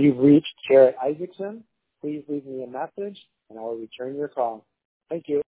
You've reached Jarrett Isaacson. Please leave me a message, and I will return your call. Thank you.